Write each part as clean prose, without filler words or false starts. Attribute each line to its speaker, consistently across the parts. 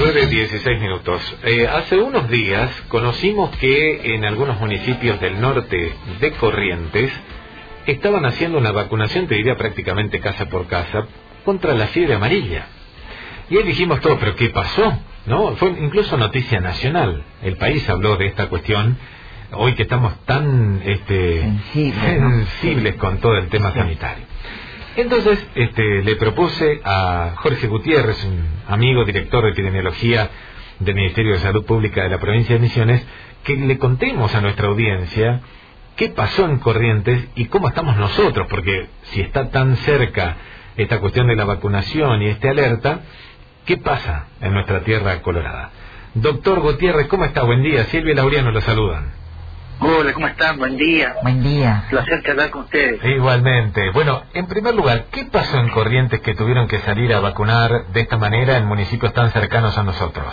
Speaker 1: 8:16. Hace unos días conocimos que en algunos municipios del norte de Corrientes estaban haciendo una vacunación, te diría prácticamente casa por casa, contra la fiebre amarilla. Y ahí dijimos todo, pero ¿qué pasó? ¿No? Fue incluso noticia nacional. El país habló de esta cuestión, hoy que estamos tan sensibles con todo el tema sanitario. Entonces le propuse a Jorge Gutiérrez, un amigo director de epidemiología del Ministerio de Salud Pública de la provincia de Misiones, que le contemos a nuestra audiencia qué pasó en Corrientes y cómo estamos nosotros, porque si está tan cerca esta cuestión de la vacunación y alerta, ¿qué pasa en nuestra tierra colorada? Doctor Gutiérrez, ¿cómo está? Buen día. Silvia y Laureano lo saludan.
Speaker 2: Hola, ¿cómo están? Buen día.
Speaker 3: Buen día.
Speaker 2: Placer hablar con ustedes.
Speaker 1: Igualmente. Bueno, en primer lugar, ¿qué pasó en Corrientes que tuvieron que salir a vacunar de esta manera en municipios tan cercanos a nosotros?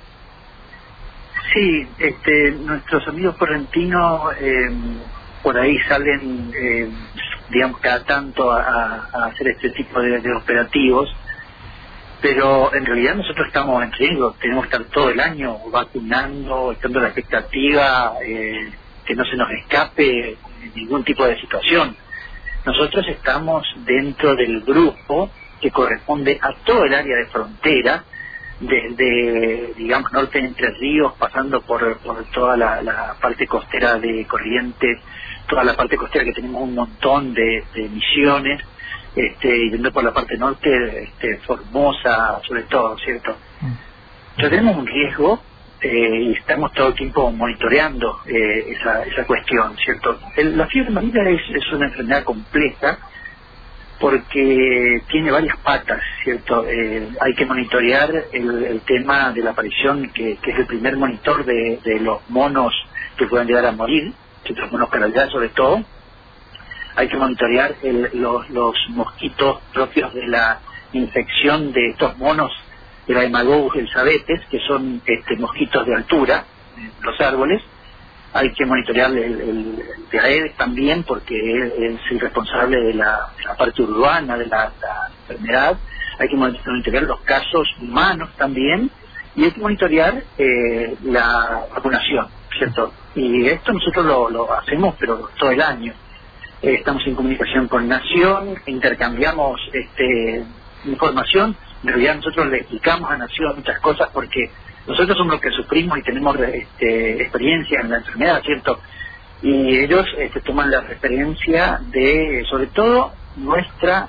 Speaker 2: Sí, nuestros amigos correntinos por ahí salen, digamos, cada tanto a hacer este tipo de operativos, pero en realidad nosotros estamos en riesgo, tenemos que estar todo el año vacunando, estando a la expectativa, que no se nos escape ningún tipo de situación. Nosotros estamos dentro del grupo que corresponde a todo el área de frontera, desde, digamos, norte de Entre Ríos, pasando por toda la parte costera de Corrientes, toda la parte costera que tenemos un montón de Misiones, yendo por la parte norte, Formosa, sobre todo, ¿cierto? Ya tenemos un riesgo y estamos todo el tiempo monitoreando esa cuestión, ¿cierto? La fiebre amarilla es una enfermedad compleja porque tiene varias patas, ¿cierto? Hay que monitorear el tema de la aparición, que es el primer monitor de los monos que pueden llegar a morir, los monos carayá sobre todo. Hay que monitorear los mosquitos propios de la infección de estos monos, de la Haemophilus elizabethae, que son mosquitos de altura, los árboles. Hay que monitorear el de Aedes también, porque es el responsable de la parte urbana de la enfermedad. Hay que monitorear los casos humanos también, y hay que monitorear la vacunación, ¿cierto? Y esto nosotros lo hacemos, pero todo el año. Estamos en comunicación con Nación, intercambiamos información. En realidad nosotros le explicamos a Nación muchas cosas porque nosotros somos los que sufrimos y tenemos experiencia en la enfermedad, ¿cierto? Y ellos toman la referencia de, sobre todo, nuestra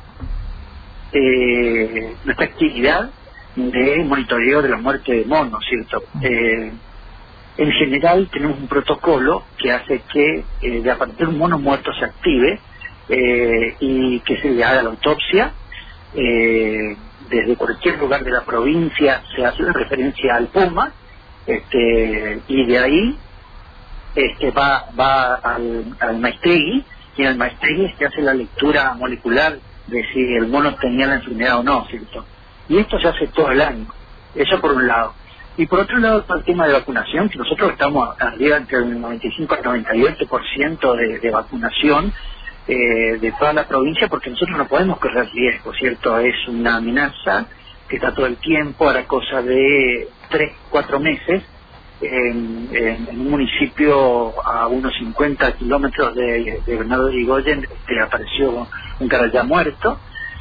Speaker 2: actividad de monitoreo de la muerte de monos, ¿cierto? En general tenemos un protocolo que hace que de a partir de un mono muerto se active y que se le haga la autopsia. Desde cualquier lugar de la provincia se hace referencia al PUMA, y de ahí va al Maestegui, y en el Maestegui se hace la lectura molecular de si el mono tenía la enfermedad o no, ¿cierto? Y esto se hace todo el año, eso por un lado. Y por otro lado está el tema de vacunación, que nosotros estamos arriba entre el 95 al 98% de vacunación de toda la provincia, porque nosotros no podemos correr riesgo, ¿cierto? Es una amenaza que está todo el tiempo, a la cosa de 3-4 meses, en un municipio a unos 50 kilómetros de Bernardo de Irigoyen apareció un carayá muerto.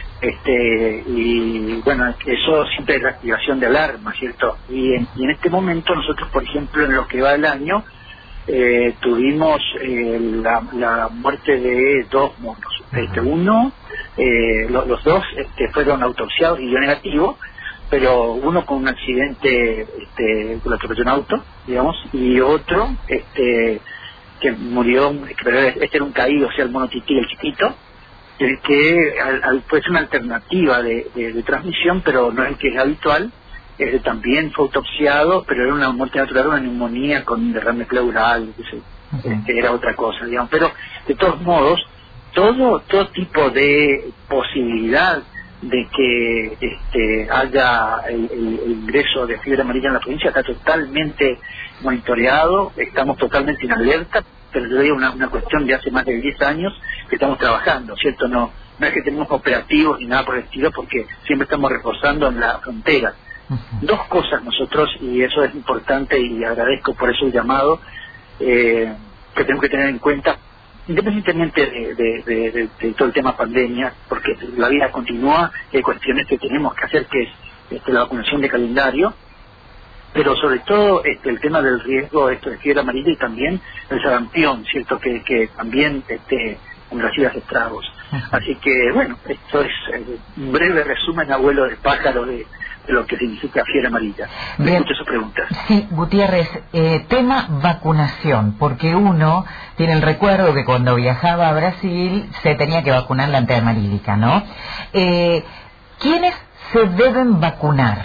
Speaker 2: Y bueno, eso siempre es la activación de alarma, ¿cierto? Y en este momento nosotros, por ejemplo, en lo que va del año, tuvimos la muerte de 2 monos. Uno, los dos fueron autopsiados y dio negativo, pero uno con un accidente que lo atropelló un auto, digamos, y otro que murió, pero este era un caído, o sea, el mono tití, el chiquito, que puede ser una alternativa de transmisión, pero no es el que es habitual. También fue autopsiado, pero era una muerte natural, una neumonía con un derrame pleural, era otra cosa, digamos. Pero de todos modos, todo tipo de posibilidad de que haya el ingreso de fiebre amarilla en la provincia está totalmente monitoreado, estamos totalmente en alerta, pero yo digo una cuestión de hace más de 10 años que estamos trabajando, ¿cierto? No es que tenemos operativos ni nada por el estilo, porque siempre estamos reposando en la frontera. Dos cosas nosotros, y eso es importante y agradezco por eso el llamado, que tenemos que tener en cuenta, independientemente de todo el tema pandemia, porque la vida continúa, hay cuestiones que tenemos que hacer, que es la vacunación de calendario, pero sobre todo el tema del riesgo de fiebre amarilla y también el sarampión, ¿cierto? Que también recibe estragos. Así que, bueno, esto es un breve resumen, abuelo de pájaro, de lo que significa fiebre amarilla. Me escucho sus preguntas.
Speaker 3: Sí, Gutiérrez, tema vacunación, porque uno tiene el recuerdo que cuando viajaba a Brasil se tenía que vacunar la antiamarílica, ¿no? ¿Quiénes se deben vacunar?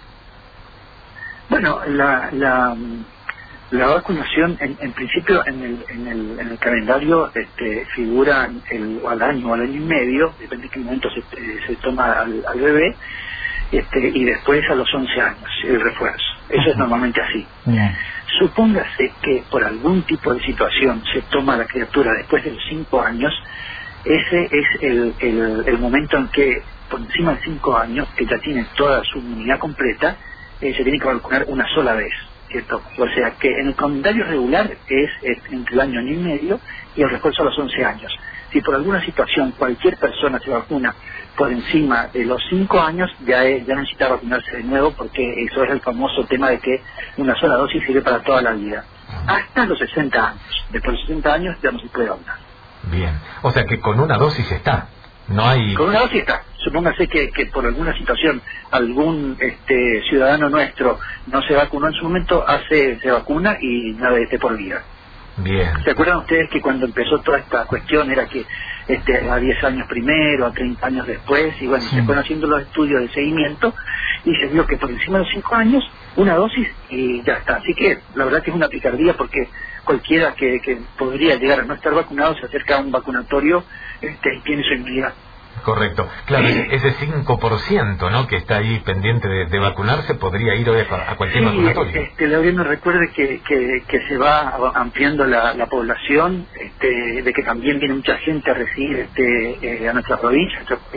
Speaker 2: Bueno, la vacunación, en principio, en el calendario figura al año o al año y medio, depende de qué momento se toma al bebé, y después a los 11 años, el refuerzo. Eso es normalmente así.
Speaker 3: Bien.
Speaker 2: Supóngase que por algún tipo de situación se toma la criatura después de los 5 años, ese es el momento en que, por encima de 5 años, que ya tiene toda su inmunidad completa, se tiene que vacunar una sola vez, ¿cierto? O sea que en el calendario regular es entre el año y medio y el refuerzo a los 11 años. Si por alguna situación cualquier persona se vacuna por encima de los 5 años, ya necesita vacunarse de nuevo, porque eso es el famoso tema de que una sola dosis sirve para toda la vida. Hasta los 60 años. Después de los 60 años ya no se puede vacunar.
Speaker 1: Bien. O sea que con una dosis está. No hay... Con
Speaker 2: una dosis está. Supóngase que por alguna situación algún ciudadano nuestro no se vacunó en su momento, se vacuna y nada de por vida.
Speaker 1: Bien.
Speaker 2: ¿Se acuerdan ustedes que cuando empezó toda esta cuestión era que a 10 años primero, a 30 años después, y bueno, se fueron haciendo los estudios de seguimiento y se vio que por encima de los 5 años, una dosis y ya está. Así que la verdad que es una picardía, porque cualquiera que podría llegar a no estar vacunado se acerca a un vacunatorio y tiene su inmunidad.
Speaker 1: Correcto. Claro, ese 5%, ¿no?, que está ahí pendiente de vacunarse, podría ir a cualquier vacunatorio.
Speaker 2: Laureano, recuerde que se va ampliando la población, de que también viene mucha gente a recibir a nuestra provincia.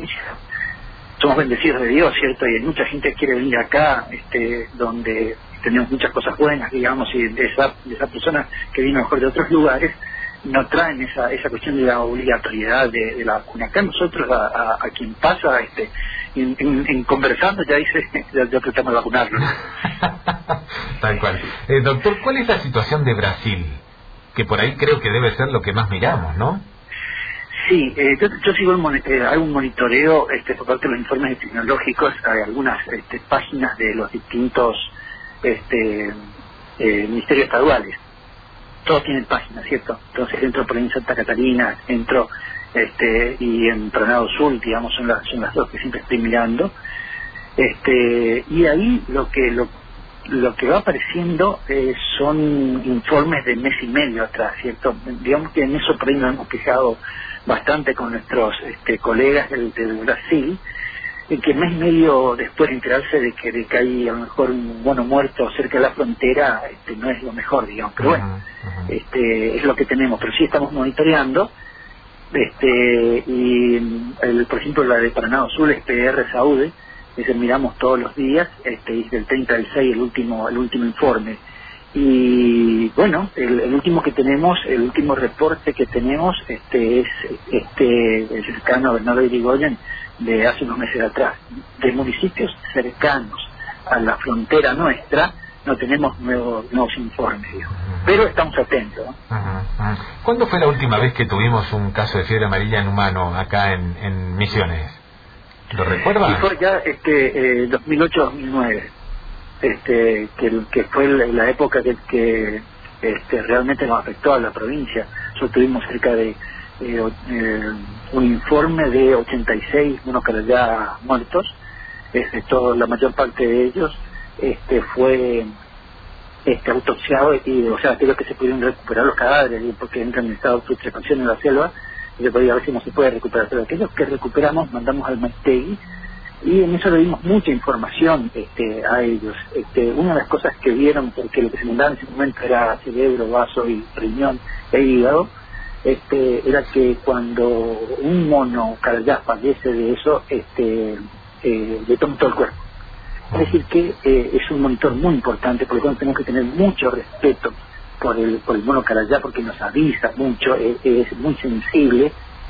Speaker 2: Somos bendecidos de Dios, ¿cierto? Y hay mucha gente que quiere venir acá, donde tenemos muchas cosas buenas, digamos, y de esa persona que vino mejor de otros lugares, no traen esa cuestión de la obligatoriedad de la vacuna. Acá nosotros a quien pasa en conversando ya dice ya tratamos de vacunarlo.
Speaker 1: Tal cual. Doctor, ¿cuál es la situación de Brasil? Que por ahí creo que debe ser lo que más miramos, ¿no?
Speaker 2: Sí, yo sigo hago un monitoreo por parte de los informes epidemiológicos. Hay algunas páginas de los distintos ministerios estaduales. Todos tienen páginas, ¿cierto? Entonces entro por ahí en Santa Catarina, entro y en Paraná Sur, digamos, son las dos que siempre estoy mirando. Y ahí lo que va apareciendo son informes de mes y medio atrás, ¿cierto? Digamos que en eso por ahí nos hemos quejado bastante con nuestros colegas del Brasil, en que mes y medio después de enterarse de que hay a lo mejor un mono muerto cerca de la frontera, no es lo mejor, digamos, pero bueno, es lo que tenemos. Pero sí estamos monitoreando, y por ejemplo la de Paraná Sur es PR Saúde, que miramos todos los días, y del 30 del 6 el último informe. Y bueno, el último que tenemos, el último reporte que tenemos, es el cercano a Bernardo de Irigoyen, de hace unos meses atrás. De municipios cercanos a la frontera nuestra no tenemos nuevos informes, pero estamos atentos, ¿no?
Speaker 1: ¿Cuándo fue la última vez que tuvimos un caso de fiebre amarilla en humano acá en Misiones? ¿Lo recuerda?
Speaker 2: Y fue ya 2008-2009, que fue la época que realmente nos afectó a la provincia. Nosotros tuvimos cerca de un informe de 86 monos carayá muertos. La mayor parte de ellos fue autopsiado, y o sea, aquellos que se pudieron recuperar los cadáveres, porque entran en estado de putrefacción en la selva, y se podía ver si no se puede recuperar, pero aquellos que recuperamos mandamos al Maestegui, y en eso le dimos mucha información a ellos. Una de las cosas que vieron, porque lo que se mandaba en ese momento era cerebro, vaso y riñón e hígado, era que cuando un mono carayá fallece de eso, le toma todo el cuerpo. Es decir que es un monitor muy importante, por lo tanto tenemos que tener mucho respeto por el mono carayá, porque nos avisa mucho, es muy sensible,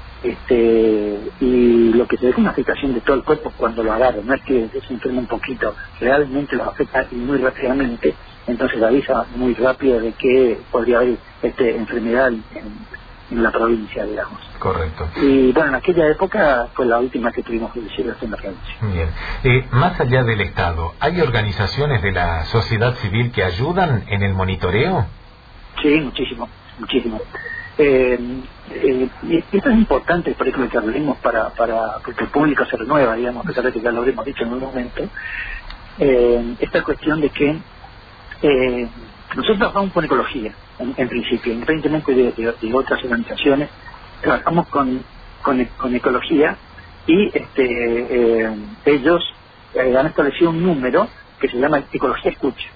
Speaker 2: y lo que se ve es una afectación de todo el cuerpo cuando lo agarra, no es que se enferma un poquito, realmente lo afecta muy rápidamente, entonces avisa muy rápido de que podría haber enfermedad en la provincia, digamos.
Speaker 1: Correcto.
Speaker 2: Y bueno, en aquella época fue la última que tuvimos que decir en la provincia.
Speaker 1: Bien. Más allá del Estado, ¿hay organizaciones de la sociedad civil que ayudan en el monitoreo?
Speaker 2: Sí, muchísimo. Y esto es importante, por ejemplo, que hablemos porque el público se renueva, digamos, a pesar de que ya lo habremos dicho en un momento, esta cuestión de que nosotros trabajamos con ecología, en principio, independientemente de otras organizaciones, trabajamos con ecología, y ellos han establecido un número que se llama Ecología Escucha.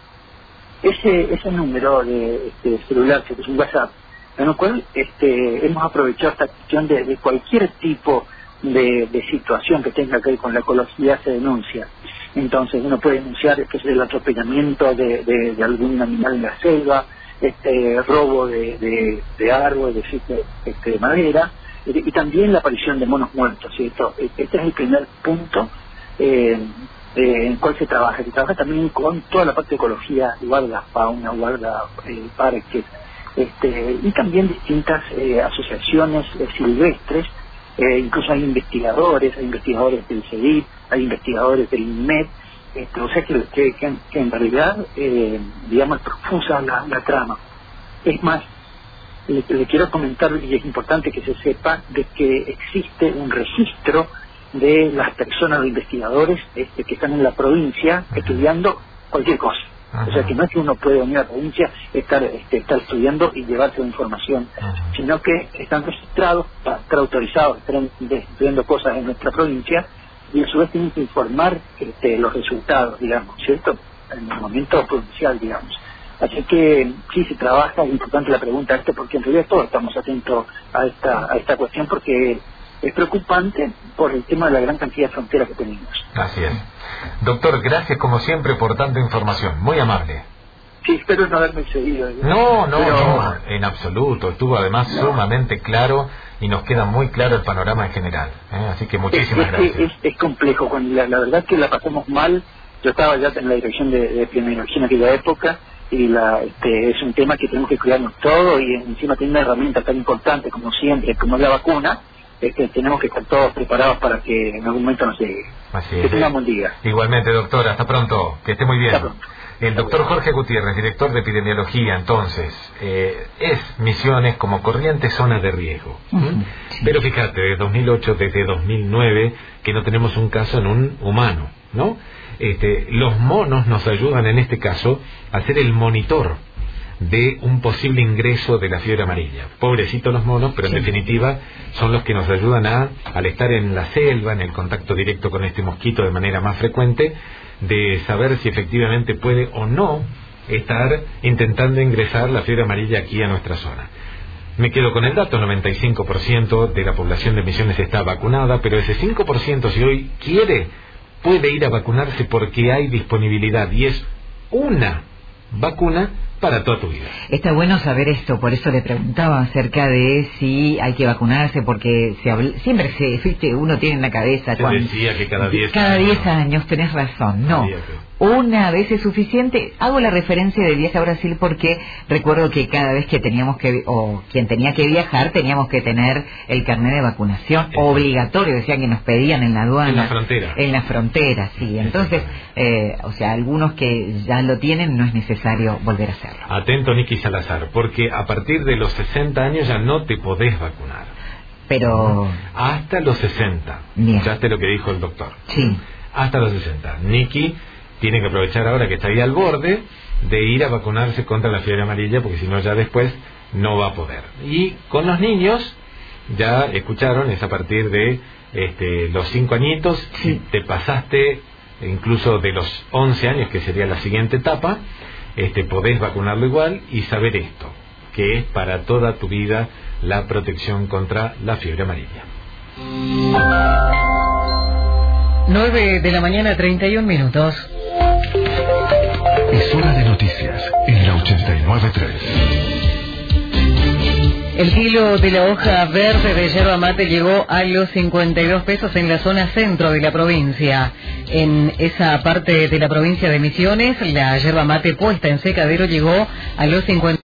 Speaker 2: Ese número de celular, que es un WhatsApp, en el cual hemos aprovechado esta cuestión de cualquier tipo de situación que tenga que ver con la ecología se denuncia. Entonces uno puede denunciar el atropellamiento de algún animal en la selva, robo de árboles, de madera, y también la aparición de monos muertos, ¿cierto? Este es el primer punto en el cual se trabaja. Se trabaja también con toda la parte de ecología, guarda fauna, guarda parques, y también distintas asociaciones silvestres. Incluso hay investigadores del CEDIP, hay investigadores del INMED, o sea que en realidad, digamos, profusa la trama. Es más, le quiero comentar, y es importante que se sepa, de que existe un registro de las personas, los investigadores que están en la provincia estudiando cualquier cosa. O sea que no es que uno puede venir a la provincia, estar estudiando y llevarse la información, sino que están registrados, estar autorizados, están estudiando cosas en nuestra provincia, y a su vez tienen que informar los resultados, digamos, ¿cierto? En el momento provincial, digamos. Así que sí se trabaja, es importante la pregunta porque en realidad todos estamos atentos a esta cuestión, porque es preocupante por el tema de la gran cantidad de fronteras que tenemos.
Speaker 1: Así es. Doctor, gracias como siempre por tanta información, muy amable.
Speaker 2: Sí, espero no haberme excedido.
Speaker 1: No, en absoluto. Estuvo además sumamente claro y nos queda muy claro el panorama en general. Así que muchísimas gracias.
Speaker 2: Es complejo, la verdad que la pasamos mal. Yo estaba ya en la dirección de epidemiología en aquella época, y es un tema que tenemos que cuidarnos todos, y encima tiene una herramienta tan importante como siempre, como es la vacuna. Tenemos que estar todos preparados para que en algún momento nos llegue.
Speaker 1: Así
Speaker 2: es. Que tengamos un día.
Speaker 1: Igualmente, doctor, hasta pronto, que esté muy bien.
Speaker 2: Hasta pronto.
Speaker 1: El doctor Jorge Gutiérrez, director de epidemiología, entonces, es Misiones como Corrientes zona de riesgo. Pero fíjate, desde 2008, desde 2009, que no tenemos un caso en un humano, ¿no? Los monos nos ayudan en este caso a ser el monitor de un posible ingreso de la fiebre amarilla. Pobrecitos los monos, pero en definitiva son los que nos ayudan al estar en la selva, en el contacto directo con este mosquito de manera más frecuente, de saber si efectivamente puede o no estar intentando ingresar la fiebre amarilla aquí a nuestra zona. Me quedo con el dato, 95% de la población de Misiones está vacunada, pero ese 5%, si hoy quiere, puede ir a vacunarse porque hay disponibilidad, y es una vacuna para toda tu vida.
Speaker 3: Está bueno saber esto, por eso le preguntaba acerca de si hay que vacunarse, porque siempre uno tiene en la cabeza...
Speaker 1: Se decía que cada 10
Speaker 3: años, tenés razón, no. Una vez es suficiente. Hago la referencia del viaje a Brasil porque recuerdo que cada vez que teníamos quien tenía que viajar, teníamos que tener el carnet de vacunación obligatorio, decían que nos pedían en la aduana.
Speaker 1: En la frontera.
Speaker 3: En la frontera, sí. Entonces, algunos que ya lo tienen, no es necesario volver a hacerlo.
Speaker 1: Atento, Nicky Salazar, porque a partir de los 60 años ya no te podés vacunar.
Speaker 3: Pero...
Speaker 1: Hasta los 60. Escuchaste lo que dijo el doctor.
Speaker 3: Sí.
Speaker 1: Hasta los 60. Nicky tiene que aprovechar ahora que está ahí al borde de ir a vacunarse contra la fiebre amarilla, porque si no ya después no va a poder. Y con los niños, ya escucharon, es a partir de los 5 añitos, si te pasaste incluso de los 11 años, que sería la siguiente etapa, podés vacunarlo igual y saber esto, que es para toda tu vida la protección contra la fiebre amarilla.
Speaker 3: 9 de la mañana, 31 minutos.
Speaker 4: Es hora de noticias en la 89.3.
Speaker 5: El kilo de la hoja verde de yerba mate llegó a los 52 pesos en la zona centro de la provincia. En esa parte de la provincia de Misiones, la yerba mate puesta en secadero llegó a los 50